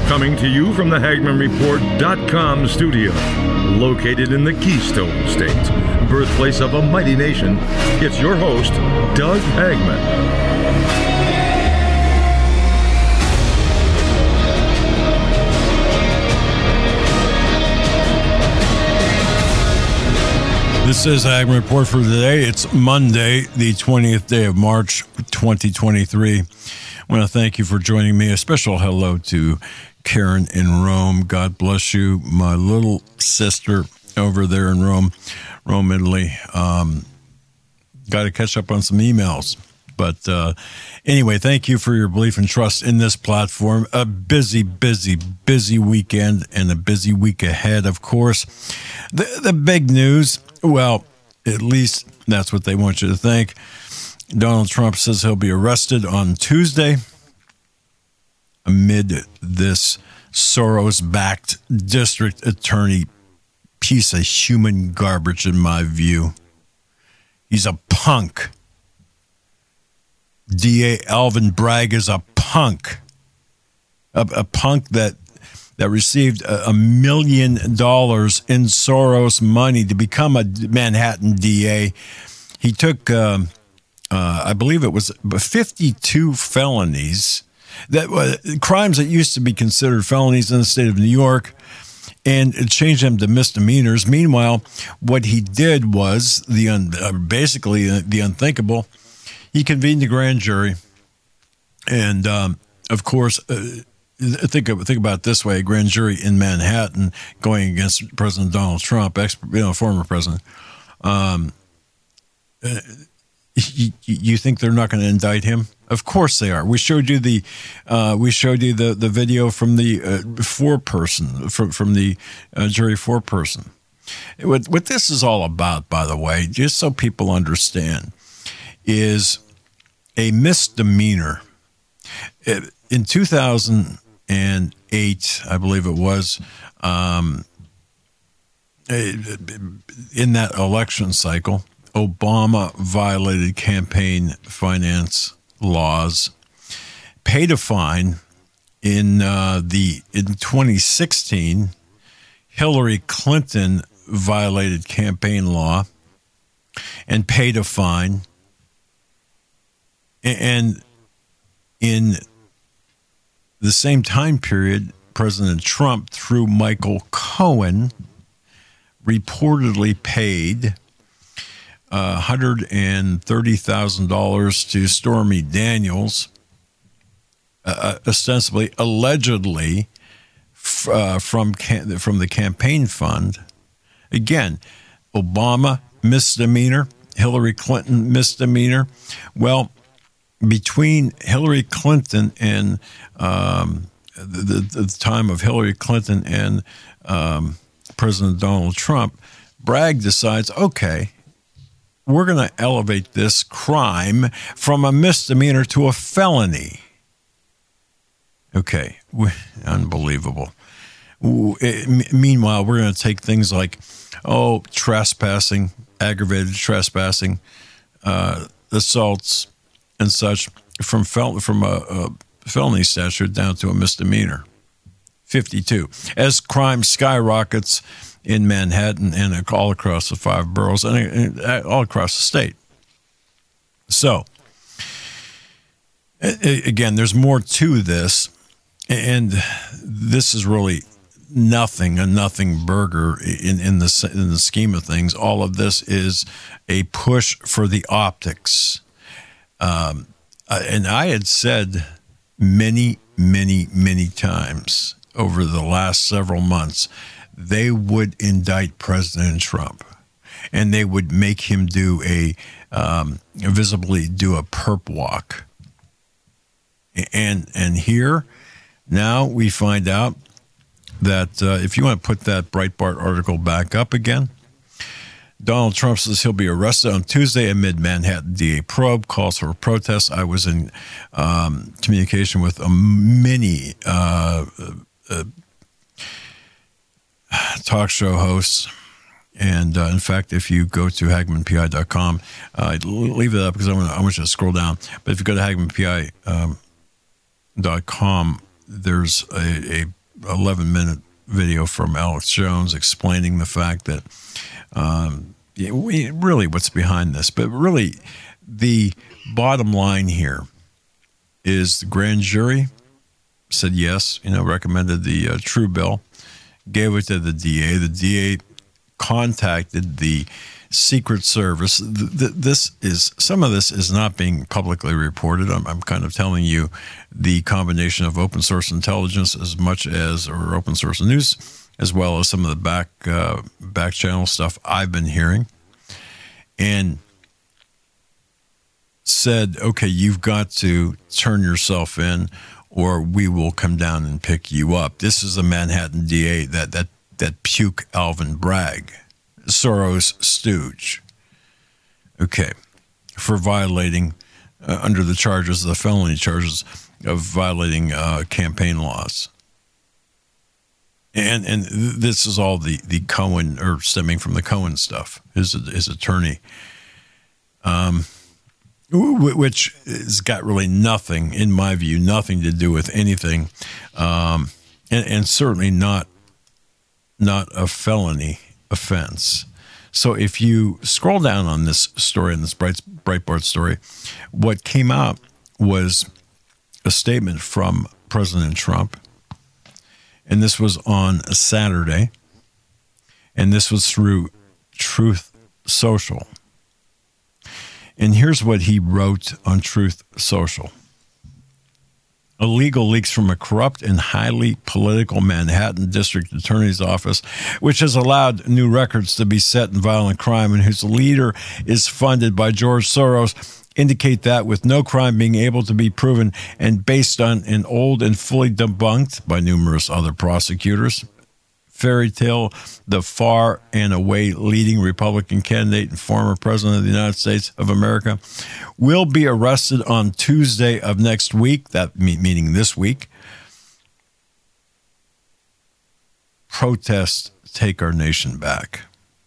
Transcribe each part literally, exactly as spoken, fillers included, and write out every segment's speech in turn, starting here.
Coming to you from the Hagman Report dot com studio, located in the Keystone State, birthplace of a mighty nation, it's your host, Doug Hagman. This is Hagman Report for today. It's Monday, the twentieth day of March, twenty twenty-three. I want to thank you for joining me. A special hello to Karen in Rome. God bless you, my little sister over there in Rome, Rome, Italy. Um, got to catch up on some emails. But uh, anyway, thank you for your belief and trust in this platform. A busy, busy, busy weekend and a busy week ahead, of course. The, the big news, well, at least that's what they want you to think. Donald Trump says he'll be arrested on Tuesday amid this Soros-backed district attorney piece of human garbage, in my view. He's a punk. D A Alvin Bragg is a punk. A, a punk that that received a, a million dollars in Soros money to become a Manhattan D A. He took... Um, Uh, I believe it was fifty-two felonies, that uh, crimes that used to be considered felonies in the state of New York, and it changed them to misdemeanors. Meanwhile, what he did was the un, uh, basically uh, the unthinkable. He convened a grand jury, and um, of course, uh, think of, think about it this way: a grand jury in Manhattan going against President Donald Trump, ex, you know, former president. Um, uh, You, you think they're not going to indict him? Of course they are. We showed you the uh, we showed you the, the video from the uh, four-person, from, from the uh, jury four-person. What, what this is all about, by the way, just so people understand, is a misdemeanor. In two thousand eight, I believe it was, um, in that election cycle, Obama violated campaign finance laws, paid a fine. In uh, the in twenty sixteen, Hillary Clinton violated campaign law and paid a fine. And in the same time period, President Trump, through Michael Cohen, reportedly paid Uh, one hundred thirty thousand dollars to Stormy Daniels, uh, ostensibly, allegedly, f- uh, from cam- from the campaign fund. Again, Obama, misdemeanor. Hillary Clinton, misdemeanor. Well, between Hillary Clinton and um, the, the, the time of Hillary Clinton and um, President Donald Trump, Bragg decides, okay, we're going to elevate this crime from a misdemeanor to a felony. Okay, unbelievable. Meanwhile, we're going to take things like, oh, trespassing, aggravated trespassing, uh, assaults, and such from fel- from a, a felony statute down to a misdemeanor. fifty-two. As crime skyrockets in Manhattan and all across the five boroughs and all across the state. So, again, there's more to this, and this is really nothing, a nothing burger in, in, the, in the scheme of things. All of this is a push for the optics. Um, and I had said many, many, many times over the last several months, they would indict President Trump, and they would make him do a um, visibly do a perp walk. And and here now we find out that uh, if you want to put that Breitbart article back up again, Donald Trump says he'll be arrested on Tuesday amid Manhattan D A probe, calls for protests. I was in um, communication with a many uh, uh, talk show hosts. And uh, in fact, if you go to Hagman P I dot com, uh, leave it up because I want, I want you to scroll down. But if you go to Hagman P I dot com, there's a, a eleven minute video from Alex Jones explaining the fact that um, yeah, we, really what's behind this. But really, the bottom line here is the grand jury said yes, you know, recommended the uh, True bill, gave it to the D A. The D A contacted the Secret Service. Th- this is some of this is not being publicly reported. I'm, I'm kind of telling you the combination of open source intelligence as much as, or open source news, as well as some of the back uh, back channel stuff I've been hearing, and said, okay, you've got to turn yourself in, or we will come down and pick you up. This is a Manhattan D A, that that that puke Alvin Bragg, Soros stooge, okay, for violating, uh, under the charges, the felony charges of violating uh, campaign laws. And and this is all the, the Cohen, or stemming from the Cohen stuff, his, his attorney, um, which has got really nothing, in my view, nothing to do with anything, um, and, and certainly not not a felony offense. So if you scroll down on this story, in this Bright, Breitbart story, what came out was a statement from President Trump, and this was on a Saturday, and this was through Truth Social. And here's what he wrote on Truth Social. Illegal leaks from a corrupt and highly political Manhattan District Attorney's Office, which has allowed new records to be set in violent crime and whose leader is funded by George Soros, indicate that with no crime being able to be proven and based on an old and fully debunked by numerous other prosecutors fairy tale, the far and away leading Republican candidate and former president of the United States of America, will be arrested on Tuesday of next week, that meaning this week. Protests take our nation back.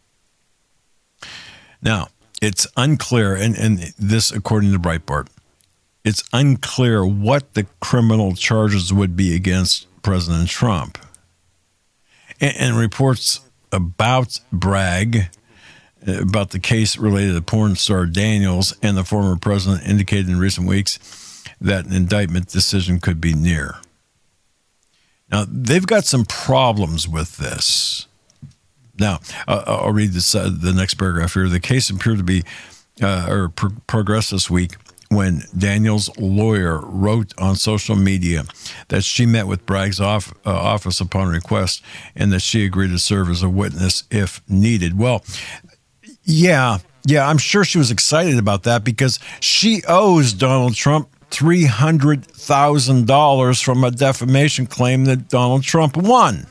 Now, it's unclear, and, and this according to Breitbart, it's unclear what the criminal charges would be against President Trump. And, and reports about Bragg, about the case related to porn star Daniels and the former president, indicated in recent weeks that an indictment decision could be near. Now, they've got some problems with this. Now, uh, I'll read this, uh, the next paragraph here. The case appeared to be, uh, or pro- progress this week when Daniels' lawyer wrote on social media that she met with Bragg's off, uh, office upon request and that she agreed to serve as a witness if needed. Well, yeah, yeah, I'm sure she was excited about that because she owes Donald Trump three hundred thousand dollars from a defamation claim that Donald Trump won.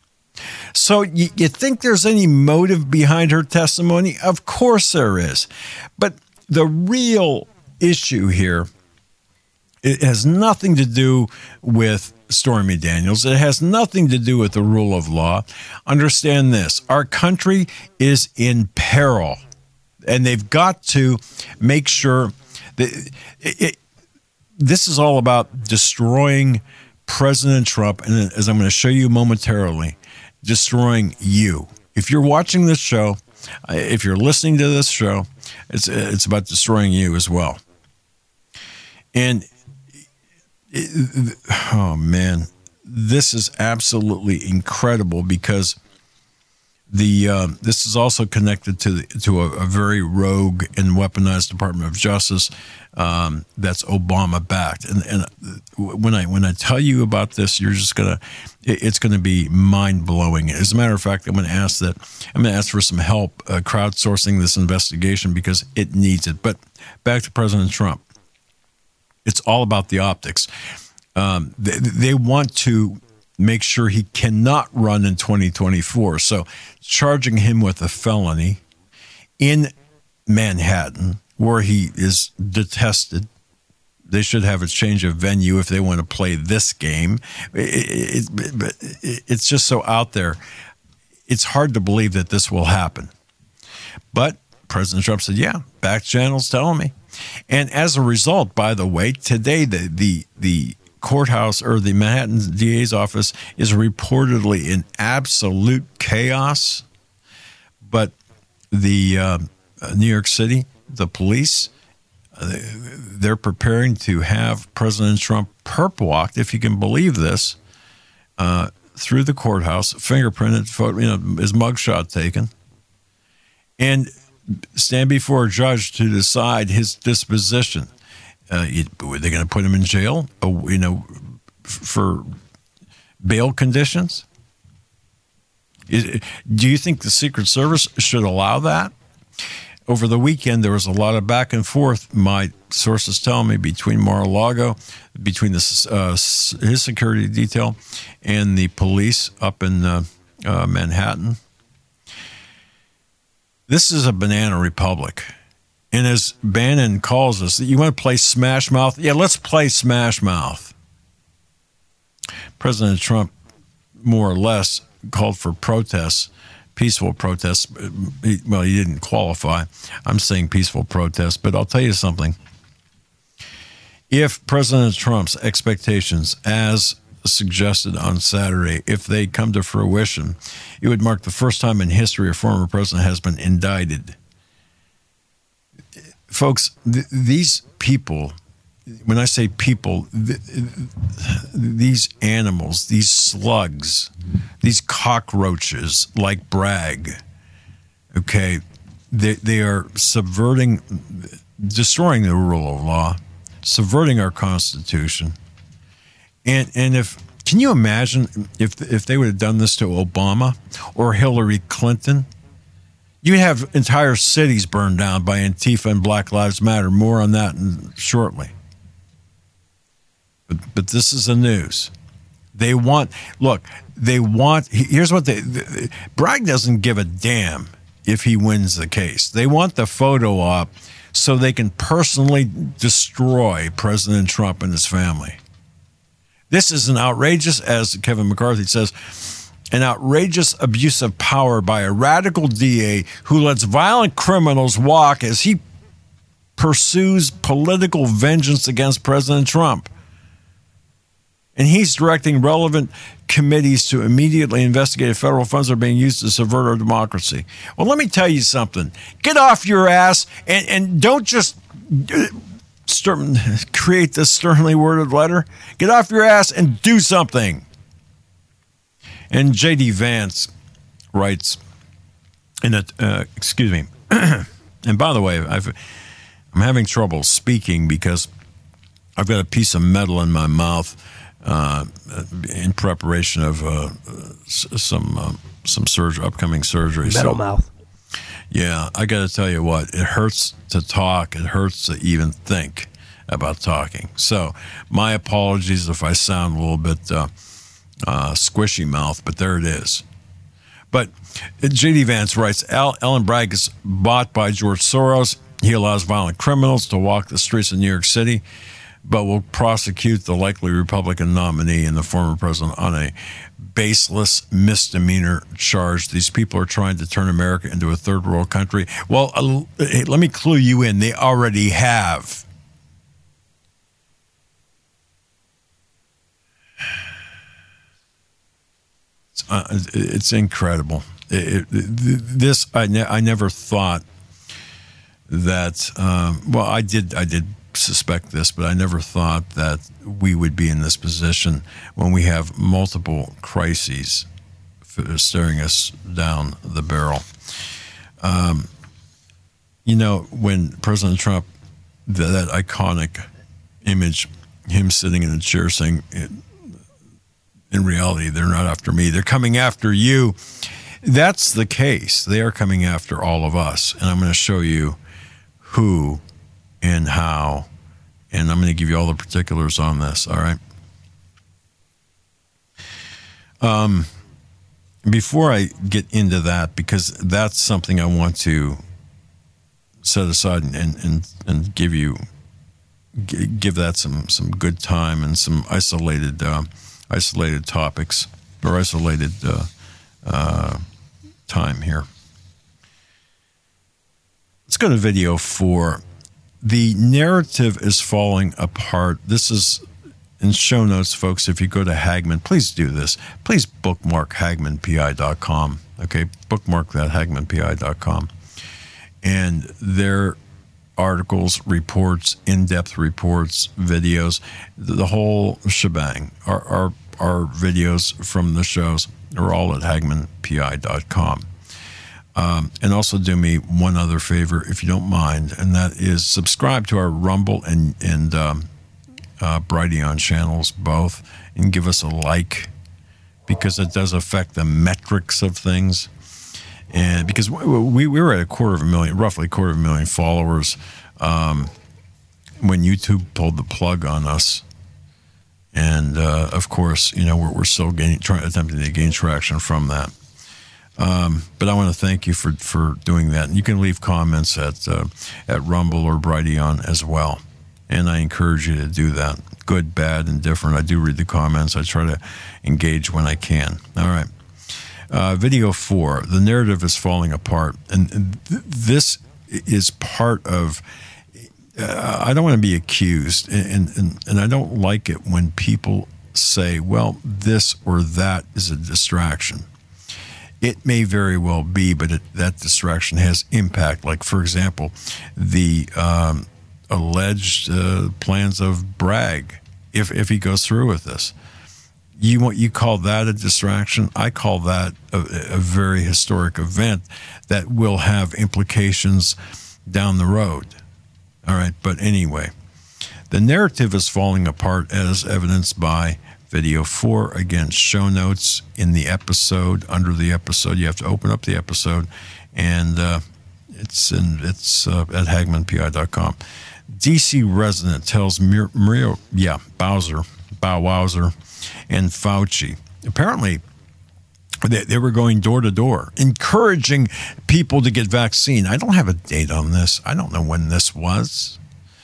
So you, you think there's any motive behind her testimony? Of course there is. But the real issue here, it has nothing to do with Stormy Daniels. It has nothing to do with the rule of law. Understand this. Our country is in peril, and they've got to make sure that it, it, this is all about destroying President Trump, and as I'm going to show you momentarily, destroying you. If you're watching this show, if you're listening to this show, it's it's about destroying you as well. And it, oh man, this is absolutely incredible because the uh, this is also connected to the, to a, a very rogue and weaponized Department of Justice um, that's Obama backed. And, and when I when I tell you about this, you're just gonna it, it's gonna be mind blowing. As a matter of fact, I'm going to ask that I'm going to ask for some help uh, crowdsourcing this investigation because it needs it. But back to President Trump. It's all about the optics. Um, they, they want to make sure he cannot run in twenty twenty-four. So charging him with a felony in Manhattan, where he is detested, they should have a change of venue if they want to play this game. It, it, it, it's just so out there. It's hard to believe that this will happen. But President Trump said, yeah, back channel's telling me. And as a result, by the way, today the the the courthouse or the Manhattan D A's office is reportedly in absolute chaos. But the uh, New York City, the police, uh, they're preparing to have President Trump perp walked, if you can believe this, uh, through the courthouse, fingerprinted, photo, you know, his mugshot taken, and stand before a judge to decide his disposition. Uh, are they going to put him in jail, uh, you know, for bail conditions? Is, do you think the Secret Service should allow that? Over the weekend, there was a lot of back and forth, my sources tell me, between Mar-a-Lago, between the, uh, his security detail and the police up in uh, uh, Manhattan. This is a banana republic. And as Bannon calls us, you want to play Smash Mouth? Yeah, let's play Smash Mouth. President Trump, more or less, called for protests, peaceful protests. Well, he didn't qualify. I'm saying peaceful protests, but I'll tell you something. If President Trump's expectations, as suggested on Saturday, if they come to fruition, it would mark the first time in history a former president has been indicted. Folks, th- these people, when I say people, th- these animals, these slugs, these cockroaches like Bragg, okay, they, they are subverting, destroying the rule of law, subverting our Constitution. And and if, can you imagine if if they would have done this to Obama or Hillary Clinton? You'd have entire cities burned down by Antifa and Black Lives Matter. More on that in, shortly. But, but this is the news. They want, look, they want, here's what they, they, Bragg doesn't give a damn if he wins the case. They want the photo op so they can personally destroy President Trump and his family. This is an outrageous, as Kevin McCarthy says, an outrageous abuse of power by a radical D A who lets violent criminals walk as he pursues political vengeance against President Trump. And he's directing relevant committees to immediately investigate if federal funds are being used to subvert our democracy. Well, let me tell you something. Get off your ass and, and don't just stern, create this sternly worded letter. Get off your ass and do something. And J D Vance writes, in a, uh, excuse me, and by the way, I've, I'm having trouble speaking because I've got a piece of metal in my mouth uh, in preparation of uh, some uh, some surgery, upcoming surgery. Metal so, mouth. Yeah, I got to tell you what, it hurts to talk. It hurts to even think about talking. So my apologies if I sound a little bit uh, uh, squishy mouth, but there it is. But J D Vance writes, Al, Ellen Bragg is bought by George Soros. He allows violent criminals to walk the streets of New York City, but will prosecute the likely Republican nominee and the former president on a baseless misdemeanor charge. These people are trying to turn America into a third world country. Well, uh, hey, let me clue you in. They already have. It's, uh, it's incredible. It, it, this, I, ne- I never thought that, um, well, I did, I did suspect this, but I never thought that we would be in this position when we have multiple crises staring us down the barrel. Um, you know, when President Trump, the, that iconic image, him sitting in a chair saying, in reality, they're not after me, they're coming after you. That's the case. They are coming after all of us. And I'm going to show you who and how, and I'm going to give you all the particulars on this, all right? Um, before I get into that, because that's something I want to set aside and and, and give you, give that some, some good time and some isolated uh, isolated topics or isolated uh, uh, time here. Let's go to video four. The narrative is falling apart. This is in show notes, folks, if you go to Hagmann, please do this. Please bookmark Hagmann P I dot com. Okay, bookmark that, Hagmann P I dot com. And their articles, reports, in-depth reports, videos, the whole shebang, our, our, our videos from the shows are all at Hagmann P I dot com. Um, and also do me one other favor, if you don't mind, and that is subscribe to our Rumble and, and um, uh, Brighteon channels both, and give us a like, because it does affect the metrics of things. And because we, we were at a quarter of a million, roughly a quarter of a million followers um, when YouTube pulled the plug on us. And uh, of course, you know, we're, we're still gaining, trying, attempting to gain traction from that. Um, but I want to thank you for, for doing that. And you can leave comments at uh, at Rumble or Brighteon as well. And I encourage you to do that. Good, bad, indifferent. I do read the comments. I try to engage when I can. All right. Uh, video four, the narrative is falling apart. And th- this is part of, uh, I don't want to be accused. And, and, and I don't like it when people say, well, this or that is a distraction. It may very well be, but it, that distraction has impact. Like, for example, the um, alleged uh, plans of Bragg, if if he goes through with this. You want you call that a distraction? I call that a, a very historic event that will have implications down the road. All right, but anyway, the narrative is falling apart as evidenced by video four. Again, show notes in the episode, under the episode. You have to open up the episode, and uh, it's in it's uh, at Hagmann P I dot com. D C resident tells Mir- Maria, yeah, Bowser, Bow Wowser, and Fauci. Apparently, they, they were going door to door, encouraging people to get vaccine. I don't have a date on this. I don't know when this was.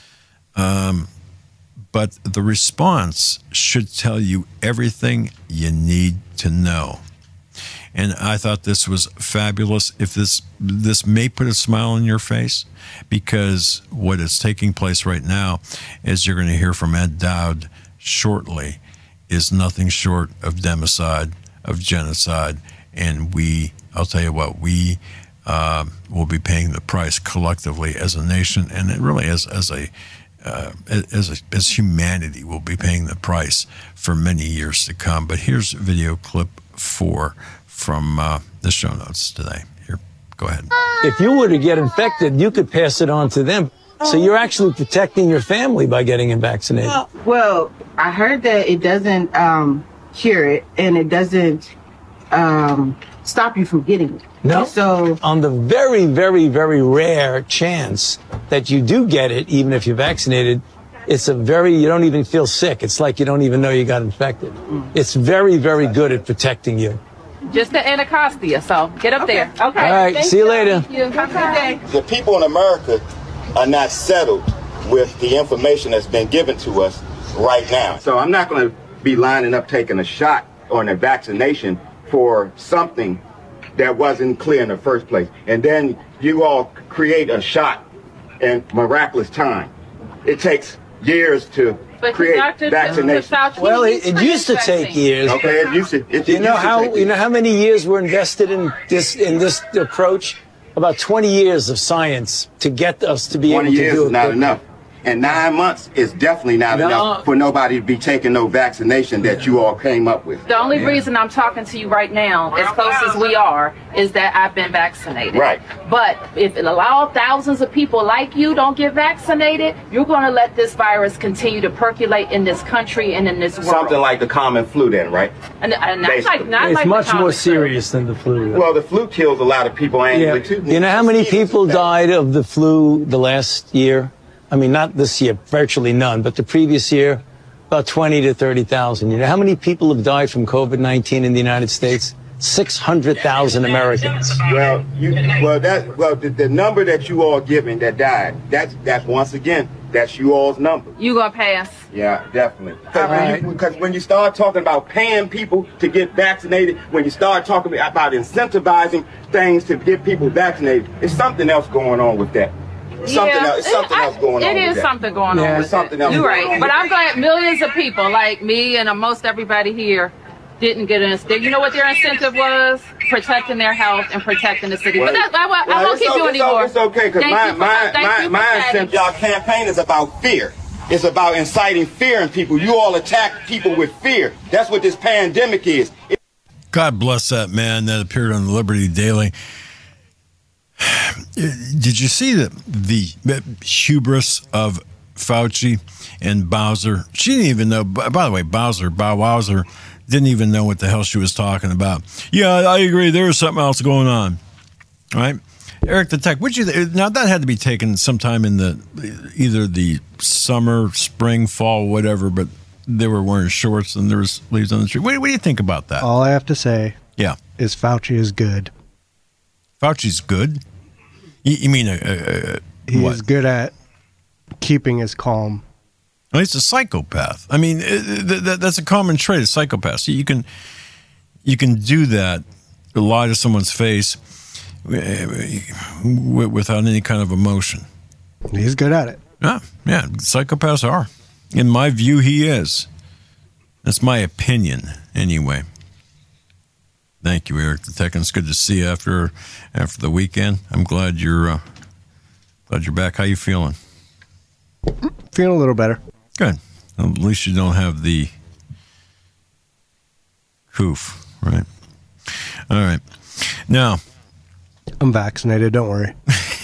Um. But the response should tell you everything you need to know. And I thought this was fabulous. If this this may put a smile on your face, because what is taking place right now, as you're going to hear from Ed Dowd shortly, is nothing short of democide, of genocide. And we, I'll tell you what, we uh, will be paying the price collectively as a nation, and it really as as a Uh, as a, as humanity will be paying the price for many years to come. But here's video clip four from uh, the show notes today. Here, go ahead. If you were to get infected, you could pass it on to them. So you're actually protecting your family by getting vaccinated. Well, I heard that it doesn't um, cure it, and it doesn't um, stop you from getting it. No. So on the very, very, very rare chance that you do get it, even if you're vaccinated, it's a very, you don't even feel sick. It's like you don't even know you got infected. Mm. It's very, very good at protecting you. Just the Anacostia, so get up okay. there. Okay. All right. Thank see you, you later. Thank you. Have a good day. The people in America are not settled with the information that's been given to us right now. So I'm not going to be lining up taking a shot or a vaccination for something that wasn't clear in the first place. And then you all create a shot in miraculous time. It takes years to but create Doctor vaccination. Well, it, it used to take years. Okay, it used to. It, Do you it know used to how take you know how many years were invested in this in this approach? About twenty years of science to get us to be able to do it. twenty years is not enough. And nine months is definitely not no. enough for nobody to be taking no vaccination that you all came up with. The only yeah. reason I'm talking to you right now, as close as we are, is that I've been vaccinated. Right. But if it allow thousands of people like you don't get vaccinated, you're going to let this virus continue to percolate in this country and in this world. Something like the common flu then, right? And, and not like, not it's like much the more common flu. serious than the flu. Well, the flu kills a lot of people annually, Yeah. too. You know how many people died of the flu the last year? I mean, not this year, virtually none, but the previous year, about twenty to thirty thousand. You know how many people have died from COVID nineteen in the United States? six hundred thousand Americans. Well, you, well, that, well, the, the number that you all giving that died, that's, that's once again, that's you all's number. You gonna pass? Yeah, definitely. Because right. when, you, when you start talking about paying people to get vaccinated, when you start talking about incentivizing things to get people vaccinated, there's something else going on with that. something yeah, else, something I, else going it on. It with is that. something going yeah, on. With something it. else. You're right, but I'm glad millions of people like me and uh, most everybody here didn't get an incentive. You know what their incentive was? Protecting their health and protecting the city. Well, but that, I, I, well, I won't keep o- you it's anymore. O- it's okay, because my, for, my, my, my incentive, y'all campaign is about fear. It's about inciting fear in people. You all attack people with fear. That's what this pandemic is. It- God bless that man that appeared on the Liberty Daily. Did you see the, the hubris of Fauci and Bowser? She didn't even know. By the way, Bowser, Bow Wowser, didn't even know what the hell she was talking about. Yeah, I agree. There was something else going on. All right. Eric the Tech, would you now that had to be taken sometime in the either the summer, spring, fall, whatever, but they were wearing shorts and there was leaves on the tree. What, what do you think about that? All I have to say yeah. is Fauci is good. Fauci's good? You, you mean, uh, uh, he what? is good at keeping his calm. Well, he's a psychopath. I mean, th- th- that's a common trait of psychopaths. You can, you can do that, lie to someone's face without any kind of emotion. He's good at it. Yeah, yeah, psychopaths are. In my view, he is. That's my opinion, anyway. Thank you, Eric the Tech. It's good to see you after after the weekend. I'm glad you're uh, glad you're back. How you feeling? Feeling a little better. Good. At least you don't have the coof, right? All right. Now, I'm vaccinated. Don't worry.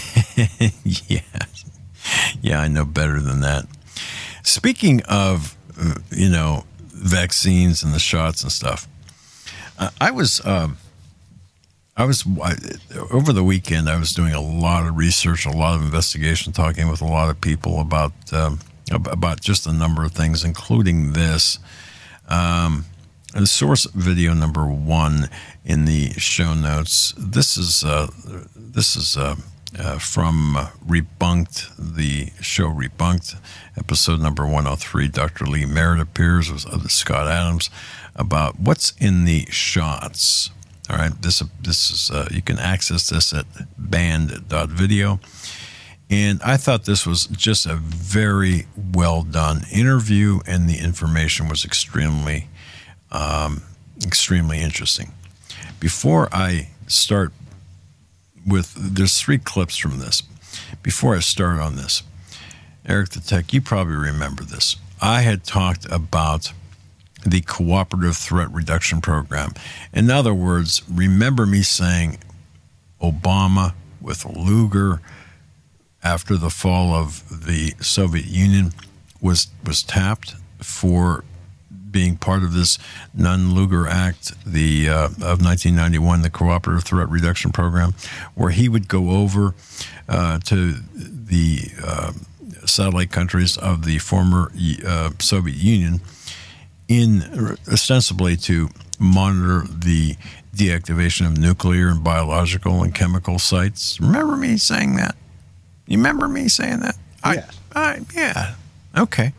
yeah, yeah, I know better than that. Speaking of, uh, you know, vaccines and the shots and stuff, uh, I was, uh, I was I, over the weekend. I was doing a lot of research, a lot of investigation, talking with a lot of people about um, about just a number of things, including this. Um, the source video number one in the show notes. This is uh, this is. Uh, Uh, from uh, Rebunked, the show Rebunked, episode number one oh three. Doctor Lee Merritt appears with uh, Scott Adams about what's in the shots. All right, this this is uh, you can access this at band dot video, and I thought this was just a very well done interview, and the information was extremely, um, extremely interesting. Before I start. With there's three clips from this. Before I start on this, Eric the Tech, you probably remember this. I had talked about the Cooperative Threat Reduction Program. In other words, remember me saying Obama with Lugar after the fall of the Soviet Union was was tapped for being part of this Nunn-Lugar Act, the uh, of nineteen ninety-one, the Cooperative Threat Reduction Program, where he would go over uh, to the uh, satellite countries of the former uh, Soviet Union, in ostensibly to monitor the deactivation of nuclear and biological and chemical sites. Remember me saying that? You remember me saying that? Yes. I, I, yeah. Okay.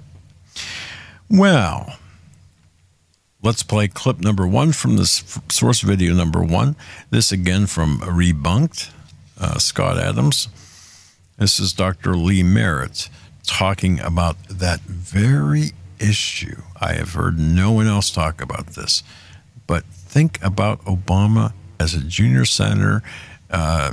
Well. Let's play clip number one from this source video number one. This again from Rebunked, uh, Scott Adams. This is Doctor Lee Merritt talking about that very issue. I have heard no one else talk about this. But think about Obama as a junior senator. Uh,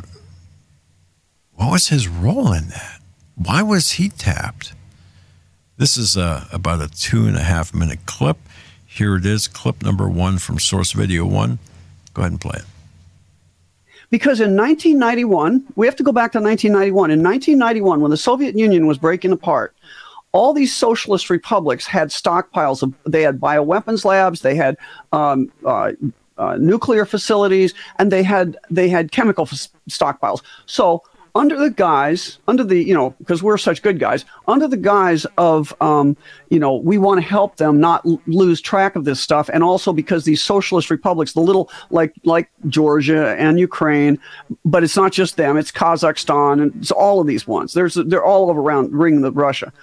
what was his role in that? Why was he tapped? This is uh, about a two and a half minute clip. Here it is, clip number one from Source Video One. Go ahead and play it. Because in nineteen ninety-one, we have to go back to nineteen ninety-one. In nineteen ninety-one, when the Soviet Union was breaking apart, all these socialist republics had stockpiles of, they had bioweapons labs, they had um, uh, uh, nuclear facilities, and they had they had chemical f- stockpiles. So under the guise, under the, you know, because we're such good guys, under the guise of, um, you know, we want to help them not l- lose track of this stuff. And also because these socialist republics, the little, like, like Georgia and Ukraine, but it's not just them, it's Kazakhstan and it's all of these ones. There's, they're all around ring of Russia.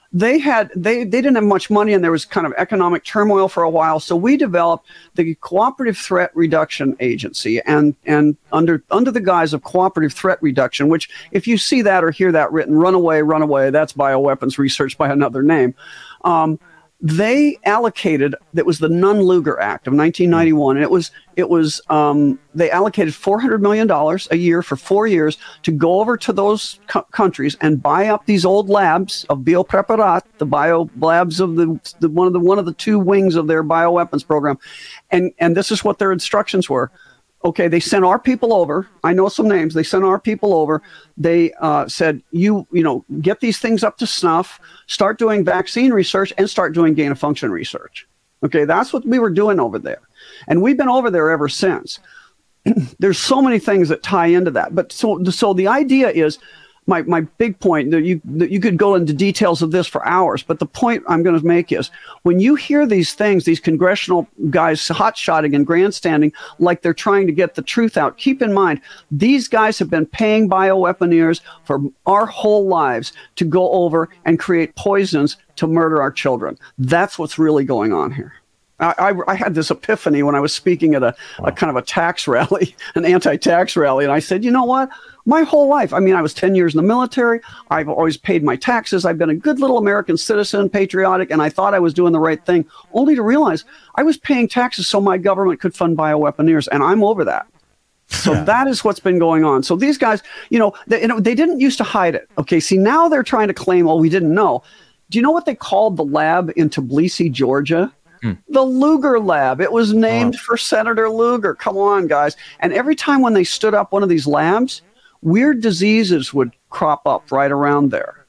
they had they they didn't have much money, and there was kind of economic turmoil for a while. So we developed the Cooperative Threat Reduction Agency, and and under under the guise of cooperative threat reduction, which if you see that or hear that written, run away, run away. That's bioweapons research by another name. Um, they allocated, that was the Nunn-Lugar Act of nineteen ninety-one, and it was it was um, they allocated four hundred million dollars a year for four years to go over to those co- countries and buy up these old labs of Biopreparat, the bio labs of the, the one of the one of the two wings of their bioweapons program, and and this is what their instructions were. Okay, they sent our people over. I know some names. They sent our people over. They uh, said, you you know, get these things up to snuff, start doing vaccine research, and start doing gain-of-function research. Okay, that's what we were doing over there. And we've been over there ever since. There's so many things that tie into that. But so so the idea is, my, my big point, that you, that you could go into details of this for hours, but the point I'm going to make is, when you hear these things, these congressional guys hot-shotting and grandstanding like they're trying to get the truth out, keep in mind, these guys have been paying bioweaponeers for our whole lives to go over and create poisons to murder our children. That's what's really going on here. I, I, I had this epiphany when I was speaking at a, wow. a kind of a tax rally, an anti-tax rally, and I said, you know what? My whole life, I mean, I was ten years in the military. I've always paid my taxes. I've been a good little American citizen, patriotic, and I thought I was doing the right thing, only to realize I was paying taxes so my government could fund bioweaponeers, and I'm over that. So yeah. That is what's been going on. So these guys, you know, they, you know, they didn't used to hide it. Okay, see, now they're trying to claim, well, we didn't know. Do you know what they called the lab in Tbilisi, Georgia? Mm. The Lugar Lab. It was named oh. for Senator Lugar. Come on, guys. And every time when they stood up one of these labs, weird diseases would crop up right around there.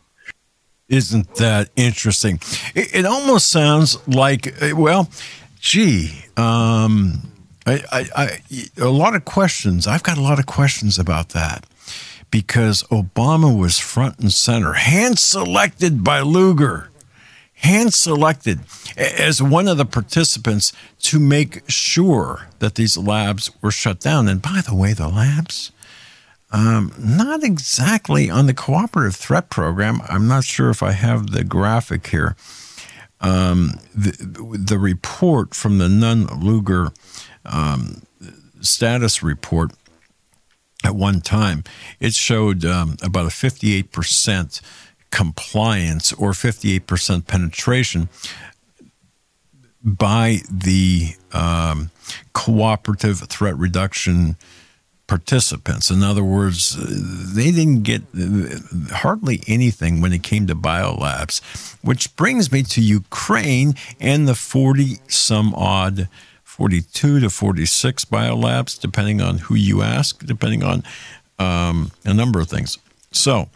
Isn't that interesting? It, it almost sounds like, well, gee, um, I, I, I, a lot of questions. I've got a lot of questions about that, because Obama was front and center, hand-selected by Lugar, hand-selected as one of the participants to make sure that these labs were shut down. And by the way, the labs... Um, not exactly on the Cooperative Threat Program. I'm not sure if I have the graphic here. Um, the, the report from the Nunn-Lugar um, status report at one time, it showed um, about a fifty-eight percent compliance or fifty-eight percent penetration by the um, Cooperative Threat Reduction participants. In other words, they didn't get hardly anything when it came to biolabs, which brings me to Ukraine and the forty some odd, forty-two to forty-six biolabs, depending on who you ask, depending on um, a number of things. So,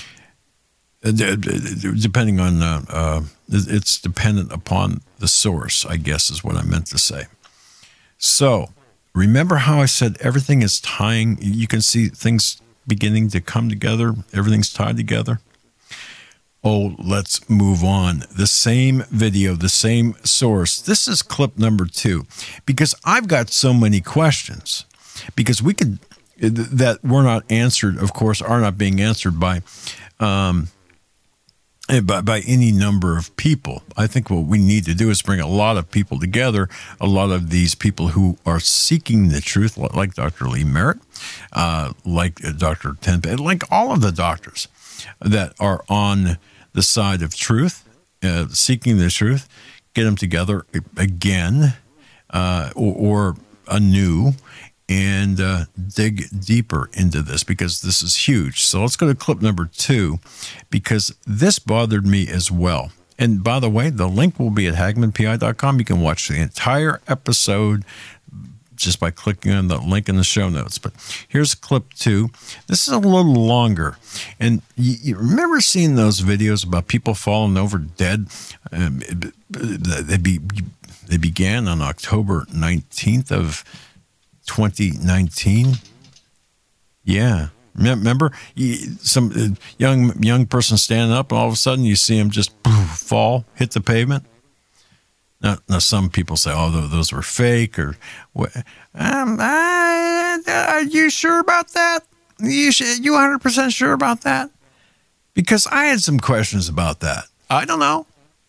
depending on, uh, uh, it's dependent upon the source, I guess is what I meant to say. So, remember how I said everything is tying? You can see things beginning to come together. Everything's tied together. Oh, let's move on. The same video, the same source. This is clip number two, because I've got so many questions, because we could, that were not answered, of course, are not being answered by, um, By, by any number of people. I think what we need to do is bring a lot of people together, a lot of these people who are seeking the truth, like Doctor Lee Merritt, uh, like Doctor Tenpenny, like all of the doctors that are on the side of truth, uh, seeking the truth, get them together again uh, or, or anew, and uh, dig deeper into this, because this is huge. So let's go to clip number two, because this bothered me as well. And by the way, the link will be at hagmann p i dot com. You can watch the entire episode just by clicking on the link in the show notes. But here's clip two. This is a little longer. And you, you remember seeing those videos about people falling over dead? Um, they, be, they began on October nineteenth of twenty nineteen. Yeah. Remember, some young young person standing up, and all of a sudden you see him just fall, hit the pavement. Now, now some people say, "Oh, those were fake," or um, uh, "Are you sure about that? You you one hundred percent sure about that?" Because I had some questions about that. I don't know.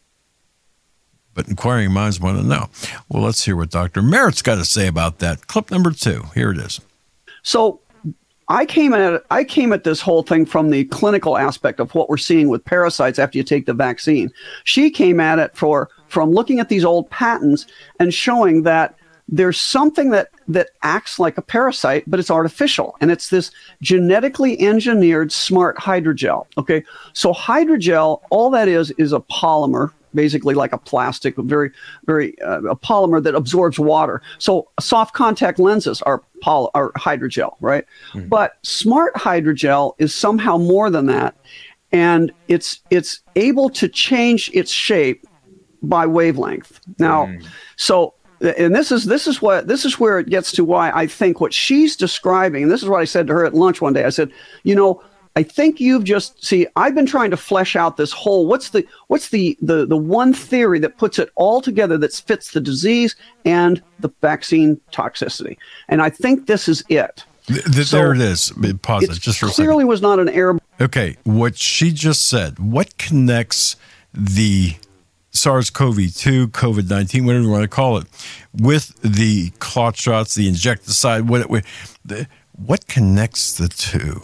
But inquiring minds want to know. Well, let's hear what Doctor Merritt's got to say about that. Clip number two. Here it is. So I came at I came at this whole thing from the clinical aspect of what we're seeing with parasites after you take the vaccine. She came at it for from looking at these old patents and showing that there's something that, that acts like a parasite, but it's artificial. And it's this genetically engineered smart hydrogel. Okay. So hydrogel, all that is, is a polymer, basically like a plastic, very, very, uh, a polymer that absorbs water. So soft contact lenses are, poly, are hydrogel, right? Mm. But smart hydrogel is somehow more than that. And it's, it's able to change its shape by wavelength. Now, mm. so, and this is this is what this is where it gets to why I think what she's describing, and this is what I said to her at lunch one day. I said, you know, I think you've just see, I've been trying to flesh out this whole what's the what's the the the one theory that puts it all together that fits the disease and the vaccine toxicity. And I think this is it. Th- so there it is. Pause it just for a second. Clearly was not an error. Okay, what she just said, what connects the SARS-CoV two, COVID nineteen, whatever you want to call it, with the clot shots, the insecticide, what, what, the, what connects the two?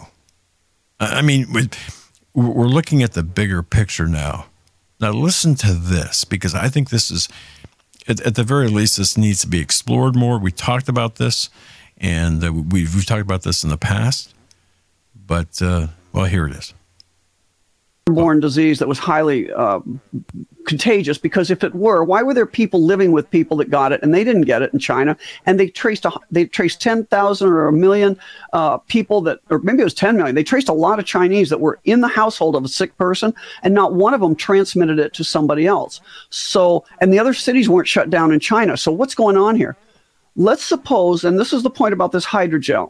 I mean, we're looking at the bigger picture now. Now, listen to this, because I think this is, at, at the very least, this needs to be explored more. We talked about this, and uh, we've, we've talked about this in the past, but, uh, well, here it is. Born disease that was highly uh, contagious, because if it were, why were there people living with people that got it and they didn't get it in China? And they traced a, they traced ten thousand or a million uh, people that, or maybe it was ten million. They traced a lot of Chinese that were in the household of a sick person, and not one of them transmitted it to somebody else. So, and the other cities weren't shut down in China. So what's going on here? Let's suppose, and this is the point about this hydrogel.